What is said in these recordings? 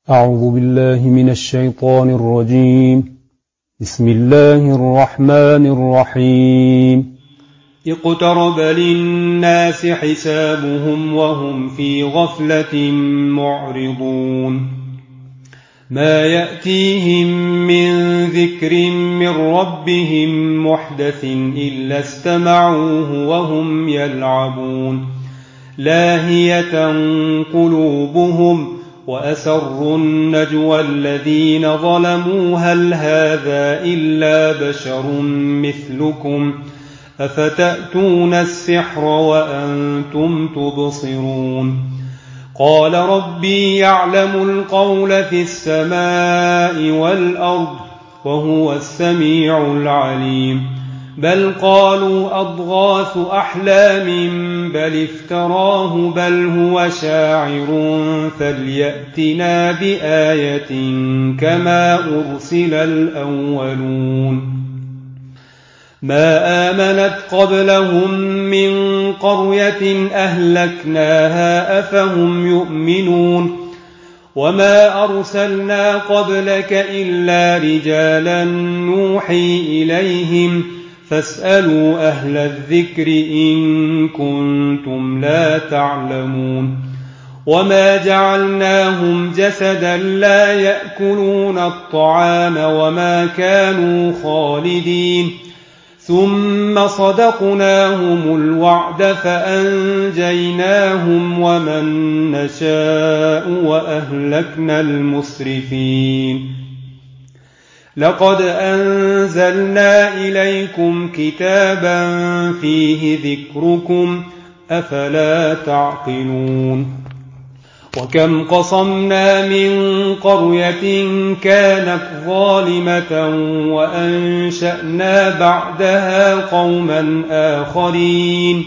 أعوذ بالله من الشيطان الرجيم. بسم الله الرحمن الرحيم. اقترب للناس حسابهم وهم في غفلة معرضون ما يأتيهم من ذكر من ربهم محدث إلا استمعوه وهم يلعبون لاهية قلوبهم وأسروا النجوى الذين ظلموا هل هذا إلا بشر مثلكم أفتأتون السحر وأنتم تبصرون قال ربي يعلم القول في السماء والأرض وهو السميع العليم بل قالوا أضغاث أحلام بل افتراه بل هو شاعر فليأتنا بآية كما أرسل الأولون ما آمنت قبلهم من قرية أهلكناها أفهم يؤمنون وما أرسلنا قبلك إلا رجالا نوحي إليهم فاسألوا أهل الذكر إن كنتم لا تعلمون وما جعلناهم جسدا لا يأكلون الطعام وما كانوا خالدين ثم صدقناهم الوعد فأنجيناهم ومن نشاء وأهلكنا المسرفين لقد أنزلنا إليكم كتابا فيه ذكركم أفلا تعقلون وكم قصمنا من قرية كانت ظالمة وأنشأنا بعدها قوما آخرين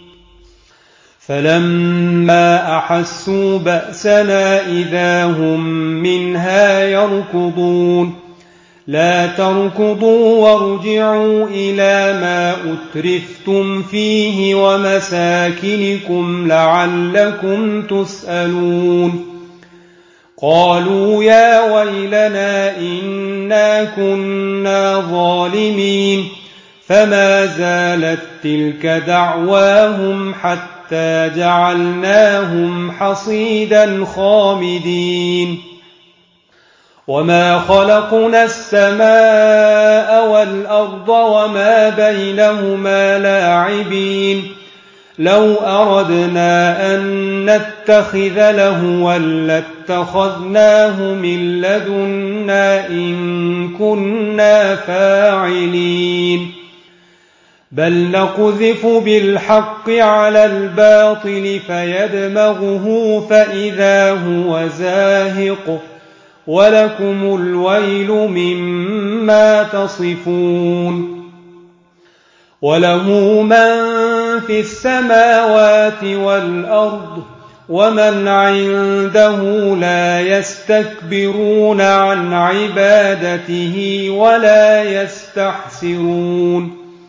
فلما أحسوا بأسنا إذا هم منها يركضون لا تركضوا وارجعوا إلى ما أترفتم فيه ومساكنكم لعلكم تسألون قالوا يا ويلنا إنا كنا ظالمين فما زالت تلك دعواهم حتى جعلناهم حصيدا خامدين وما خلقنا السماء والأرض وما بينهما لاعبين لو أردنا أن نتخذ لهوا لاتخذناه من لدنا إن كنا فاعلين بل نقذف بالحق على الباطل فيدمغه فإذا هو زاهق ولكم الويل مما تصفون وله من في السماوات والأرض ومن عنده لا يستكبرون عن عبادته ولا يستحسرون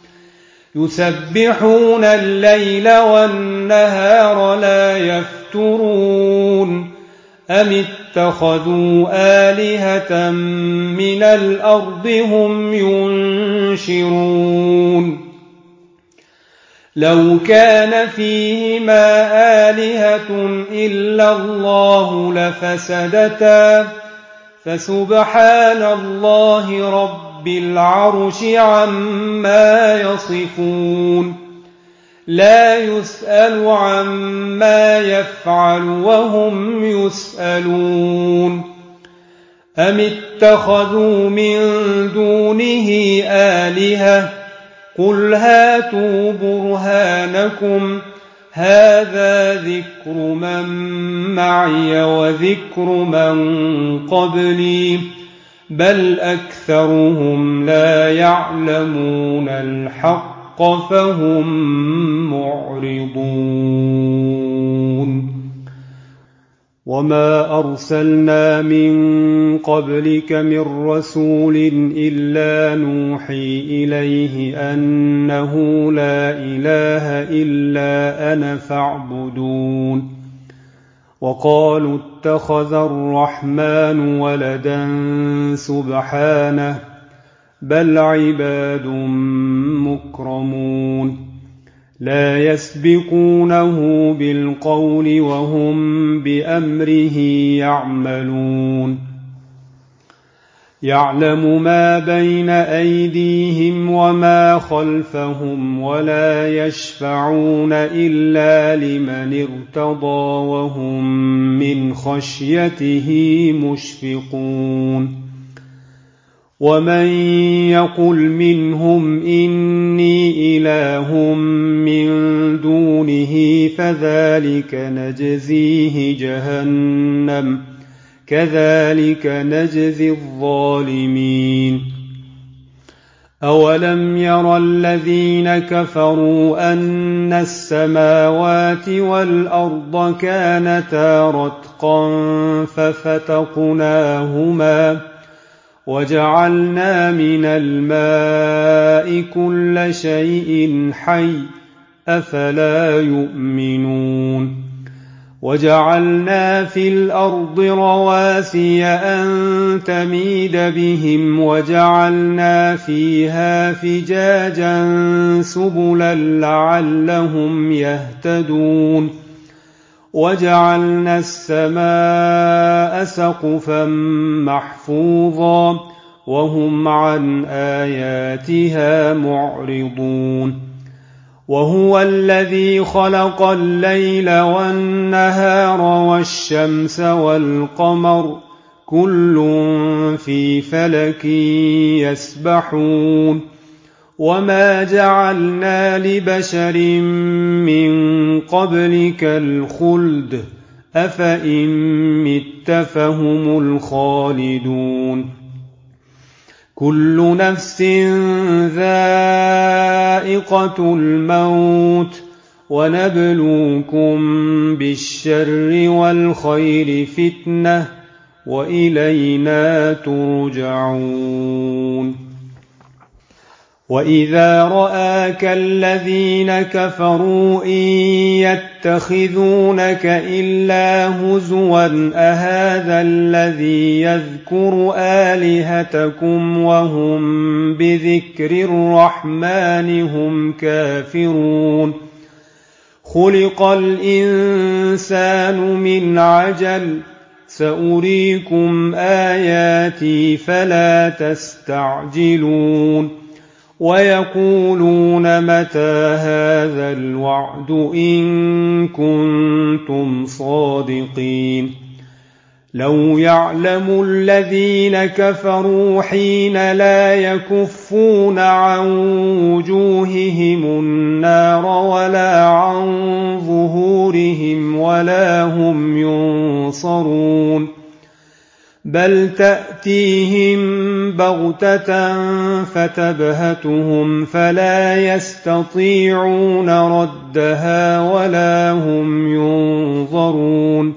يسبحون الليل والنهار لا يفترون أم اتخذوا آلهة من الأرض هم ينشرون لو كان فيهما آلهة إلا الله لفسدتا فسبحان الله رب العرش عما يصفون لا يسأل عما يفعل وهم يسألون أم اتخذوا من دونه آلهة قل هاتوا برهانكم هذا ذكر من معي وذكر من قبلي بل أكثرهم لا يعلمون الحق فهم معرضون وما أرسلنا من قبلك من رسول إلا نوحي إليه أنه لا إله إلا أنا فاعبدون وقالوا اتخذ الرحمن ولدا سبحانه بل عباد مكرمون لا يسبقونه بالقول وهم بأمره يعملون يعلم ما بين أيديهم وما خلفهم ولا يشفعون إلا لمن ارتضى وهم من خشيته مشفقون ومن يقل منهم إني إله من دونه فذلك نجزيه جهنم كذلك نجزي الظالمين أولم ير الذين كفروا أن السماوات والأرض كانتا رتقا ففتقناهما وجعلنا من الماء كل شيء حي أفلا يؤمنون وجعلنا في الأرض رواسي أن تميد بهم وجعلنا فيها فجاجا سبلا لعلهم يهتدون وجعلنا السماء سقفا محفوظا وهم عن آياتها معرضون وهو الذي خلق الليل والنهار والشمس والقمر كل في فلك يسبحون وما جعلنا لبشر من قبلك الخلد أفإن مت فهم الخالدون كل نفس ذائقة الموت ونبلوكم بالشر والخير فتنة وإلينا ترجعون وإذا رآك الذين كفروا إن يتخذونك إلا هزوا أهذا الذي يذكر آلهتكم وهم بذكر الرحمن هم كافرون خلق الإنسان من عجل سأريكم آياتي فلا تستعجلون ويقولون متى هذا الوعد إن كنتم صادقين لو يعلم الذين كفروا حين لا يكفون عن وجوههم النار ولا عن ظهورهم ولا هم ينصرون بل تأتيهم بغتة فتبهتهم فلا يستطيعون ردها ولا هم ينظرون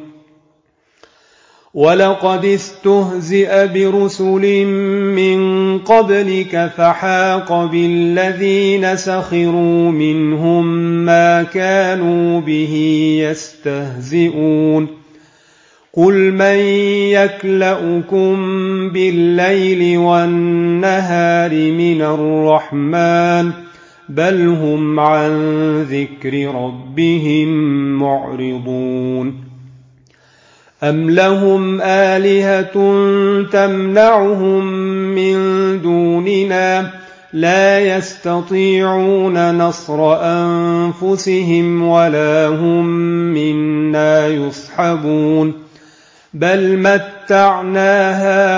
ولقد استهزئ برسل من قبلك فحاق بالذين سخروا منهم ما كانوا به يستهزئون قل من يكلؤكم بالليل والنهار من الرحمن بل هم عن ذكر ربهم معرضون أم لهم آلهة تمنعهم من دوننا لا يستطيعون نصر أنفسهم ولا هم منا يصحبون بل متعنا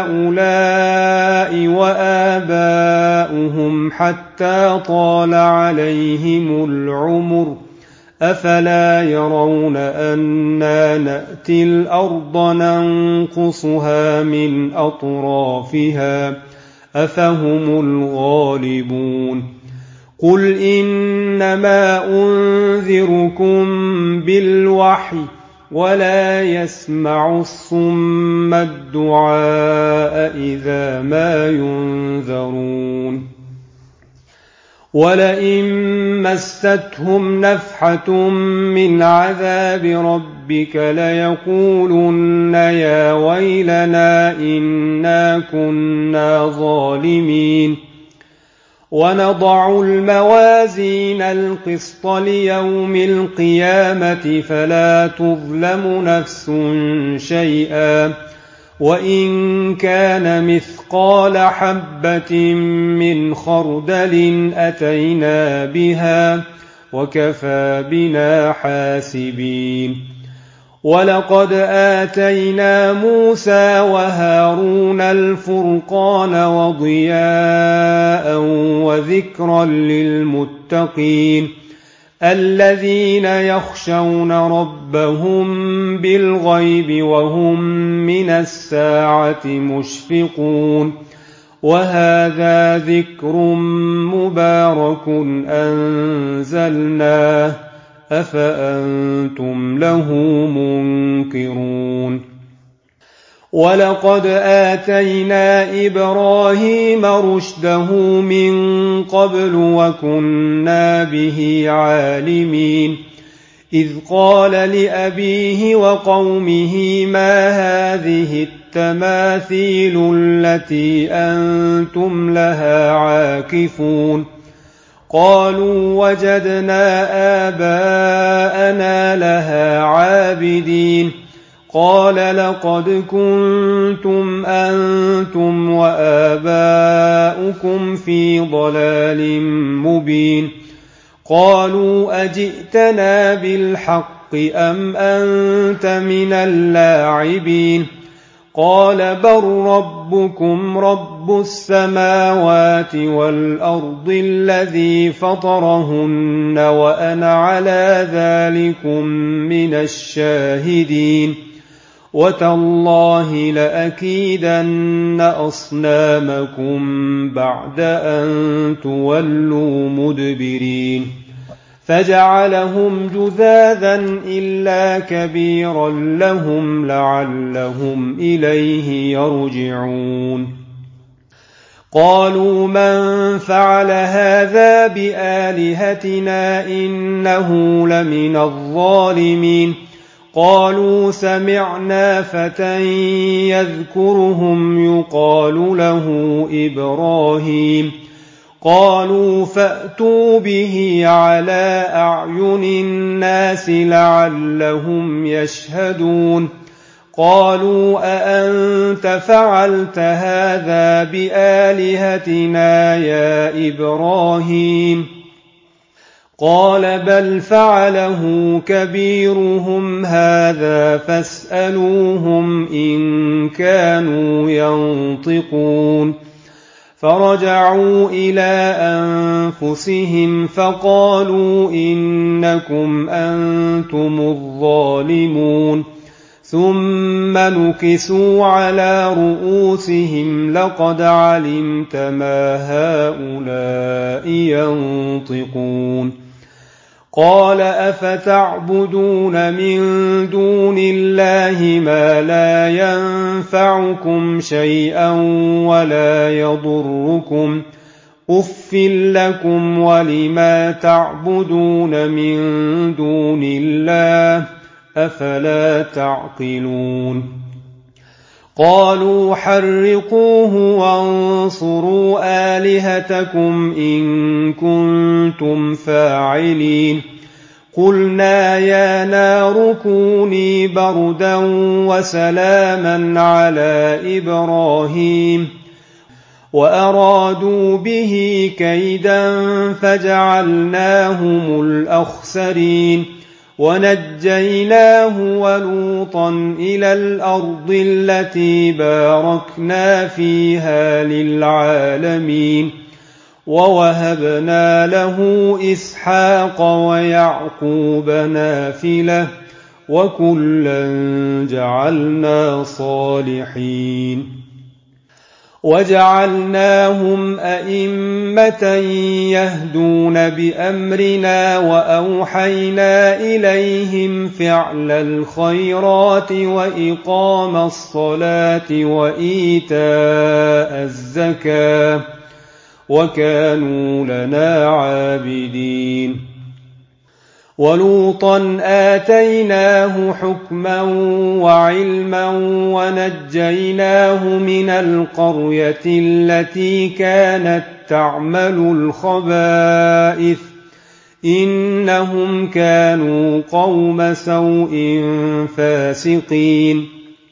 هؤلاء وآباؤهم حتى طال عليهم العمر أفلا يرون أنا نأتي الأرض ننقصها من أطرافها أفهم الغالبون قل إنما أنذركم بالوحي ولا يسمع الصم الدعاء إذا ما ينذرون ولئن مستهم نفحة من عذاب ربك ليقولن يا ويلنا إنا كنا ظالمين ونضع الموازين القسط ليوم القيامة فلا تظلم نفس شيئا وإن كان مثقال حبة من خردل أتينا بها وكفى بنا حاسبين ولقد آتينا موسى وهارون الفرقان وضياء وذكرا للمتقين الذين يخشون ربهم بالغيب وهم من الساعة مشفقون وهذا ذكر مبارك أنزلناه أفأنتم له منكرون ولقد آتينا إبراهيم رشده من قبل وكنا به عالمين إذ قال لأبيه وقومه ما هذه التماثيل التي أنتم لها عاكفون قالوا وجدنا آباءنا لها عابدين قال لقد كنتم أنتم وآباؤكم في ضلال مبين قالوا أجئتنا بالحق أم أنت من اللاعبين قال بل ربكم رب السماوات والأرض الذي فطرهن وأنا على ذلكم من الشاهدين وتالله لأكيدن أصنامكم بعد أن تولوا مدبرين فجعلهم جذاذا إلا كبيرا لهم لعلهم إليه يرجعون قالوا من فعل هذا بآلهتنا إنه لمن الظالمين قالوا سمعنا فتى يذكرهم يقال له إبراهيم قالوا فأتوا به على أعين الناس لعلهم يشهدون قالوا أأنت فعلت هذا بآلهتنا يا إبراهيم قال بل فعله كبيرهم هذا فاسألوهم إن كانوا ينطقون فرجعوا إلى أنفسهم فقالوا إنكم أنتم الظالمون ثم نكسوا على رؤوسهم لقد علمت ما هؤلاء ينطقون قال أفتعبدون من دون الله ما لا ينفعكم شيئا ولا يضركم أف لكم ولما تعبدون من دون الله أفلا تعقلون قالوا حرقوه وانصروا آلهتكم إن كنتم فاعلين قلنا يا نار كوني بردا وسلاما على إبراهيم وأرادوا به كيدا فجعلناهم الأخسرين ونجيناه ولوطا إلى الأرض التي باركنا فيها للعالمين ووهبنا له إسحاق ويعقوب نافلة وكلا جعلنا صالحين وجعلناهم أئمة يهدون بأمرنا وأوحينا إليهم فعل الخيرات وإقام الصلاة وإيتاء الزكاة وكانوا لنا عابدين ولوطا آتيناه حكما وعلما ونجيناه من القرية التي كانت تعمل الخبائث إنهم كانوا قوم سوء فاسقين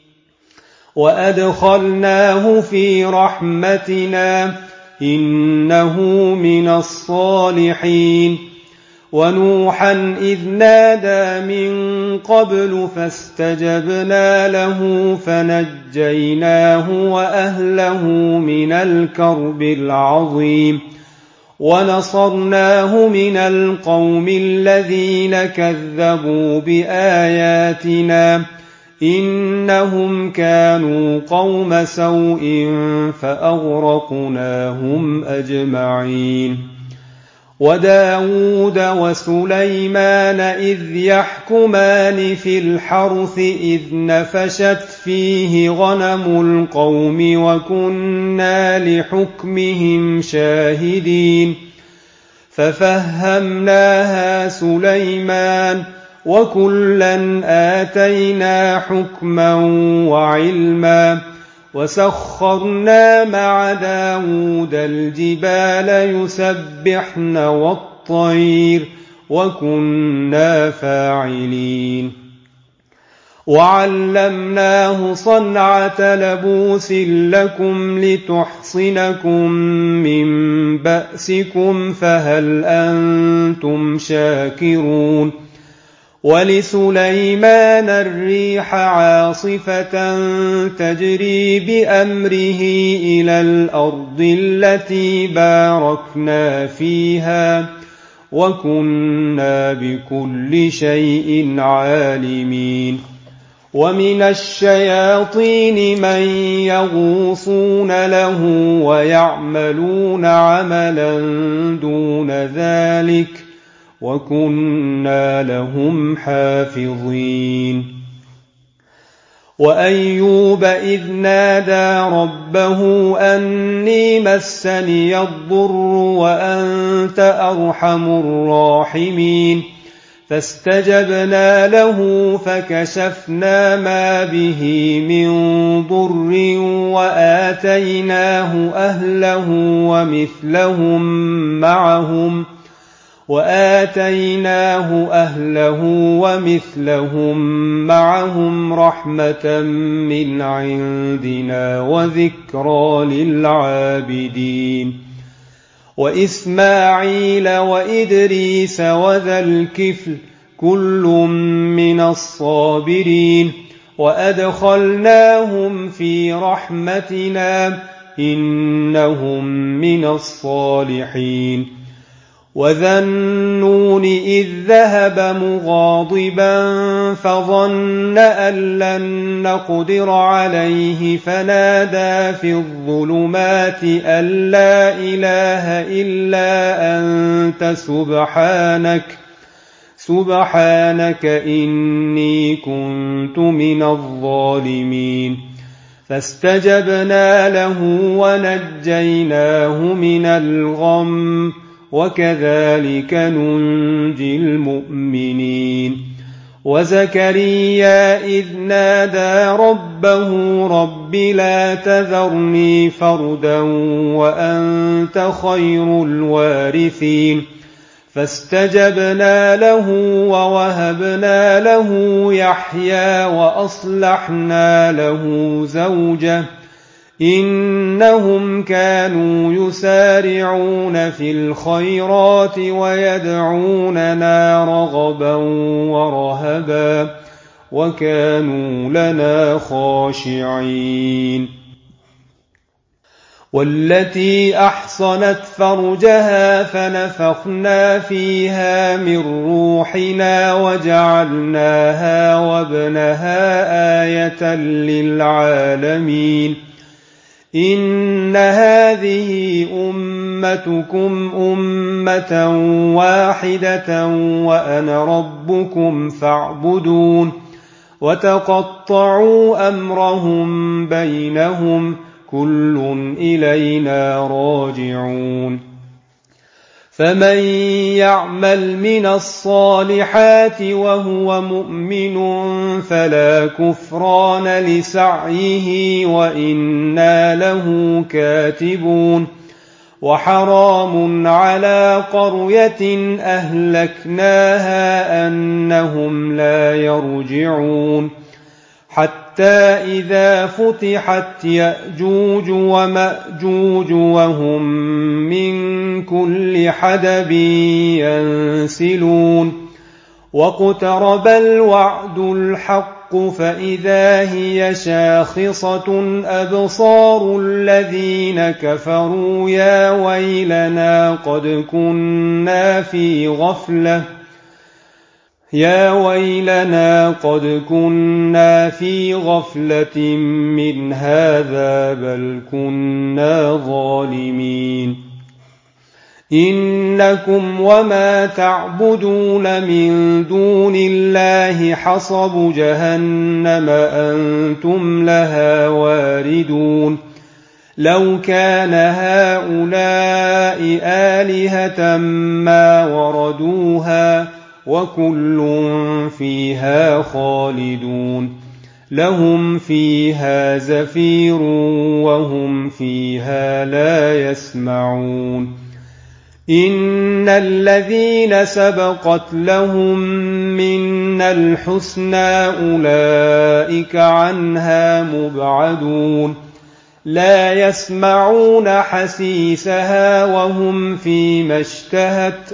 وأدخلناه في رحمتنا إنه من الصالحين ونوحا إذ نادى من قبل فاستجبنا له فنجيناه وأهله من الكرب العظيم ونصرناه من القوم الذين كذبوا بآياتنا إنهم كانوا قوم سوء فأغرقناهم أجمعين وداود وسليمان إذ يحكمان في الحرث إذ نفشت فيه غنم القوم وكنا لحكمهم شاهدين ففهمناها سليمان وكلا آتينا حكما وعلما وسخرنا مع داود الجبال يسبحن والطير وكنا فاعلين وعلمناه صنعة لبوس لكم لتحصنكم من بأسكم فهل أنتم شاكرون ولسليمان الريح عاصفة تجري بأمره إلى الأرض التي باركنا فيها وكنا بكل شيء عالمين ومن الشياطين من يغوصون له ويعملون عملا دون ذلك وكنا لهم حافظين وأيوب إذ نادى ربه أني مسني الضر وأنت أرحم الراحمين فاستجبنا له فكشفنا ما به من ضر وآتيناه أهله ومثلهم معهم رحمة من عندنا وذكرى للعابدين وإسماعيل وإدريس وذا الكفل كل من الصابرين وأدخلناهم في رحمتنا إنهم من الصالحين وذا النون إذ ذهب مغاضبا فظن أن لن نقدر عليه فنادى في الظلمات أن لا إله إلا أنت سبحانك إني كنت من الظالمين فاستجبنا له ونجيناه من الغم وكذلك ننجي المؤمنين وزكريا إذ نادى ربه رب لا تذرني فردا وأنت خير الوارثين فاستجبنا له ووهبنا له يحيى وأصلحنا له زوجه إنهم كانوا يسارعون في الخيرات ويدعوننا رغبا ورهبا وكانوا لنا خاشعين والتي أحصنت فرجها فنفخنا فيها من روحنا وجعلناها وابنها آية للعالمين إن هذه أمتكم أمة واحدة وأنا ربكم فاعبدون وتقطعوا أمرهم بينهم كل إلينا راجعون فمن يعمل من الصالحات وهو مؤمن فلا كفران لسعيه وإنا له كاتبون وحرام على قرية أهلكناها أنهم لا يرجعون حتى إذا فتحت يأجوج ومأجوج وهم من كل حدب ينسلون واقترب الوعد الحق فإذا هي شاخصة أبصار الذين كفروا يا ويلنا قد كنا في غفلة من هذا بل كنا ظالمين إنكم وما تعبدون من دون الله حصب جهنم أنتم لها واردون لو كان هؤلاء آلهة ما وردوها وكل فيها خالدون لهم فيها زفير وهم فيها لا يسمعون إن الذين سبقت لهم منا الحسنى أولئك عنها مبعدون لا يسمعون حسيسها وهم فيما اشتهت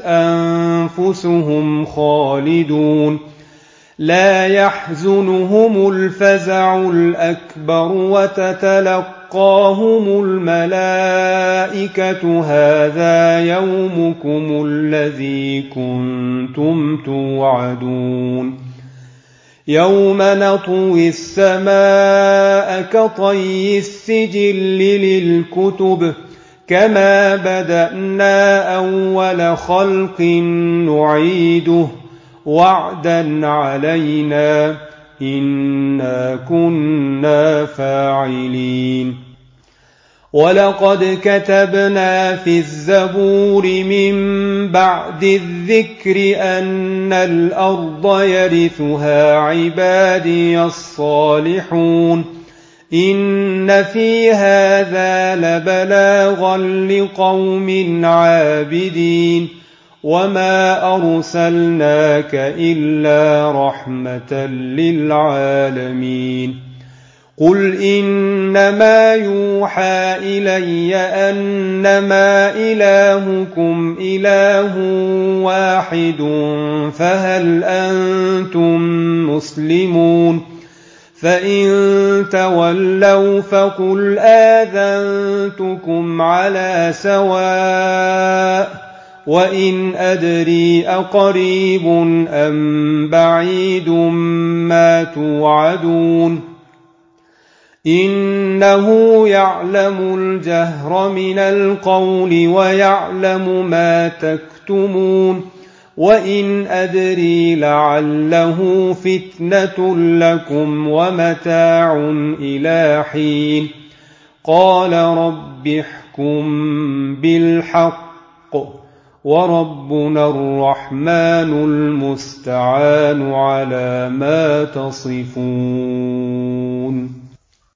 أنفسهم خالدون لا يحزنهم الفزع الأكبر وتتلقاهم الملائكة هذا يومكم الذي كنتم توعدون يوم نطوي السماء كطي السجل للكتب كما بدأنا أول خلق نعيده وعدا علينا إنا كنا فاعلين ولقد كتبنا في الزبور من بعد الذكر أن الأرض يرثها عبادي الصالحون إن في هذا لبلاغا لقوم عابدين وما أرسلناك إلا رحمة للعالمين قل إنما يوحى إلي أنما إلهكم إله واحد فهل أنتم مسلمون فإن تولوا فقل آذنتكم على سواء وإن أدري أقريب أم بعيد ما توعدون إنه يعلم الجهر من القول ويعلم ما تكتمون وإن أدري لعله فتنة لكم ومتاع إلى حين قال رب احكم بالحق وربنا الرحمن المستعان على ما تصفون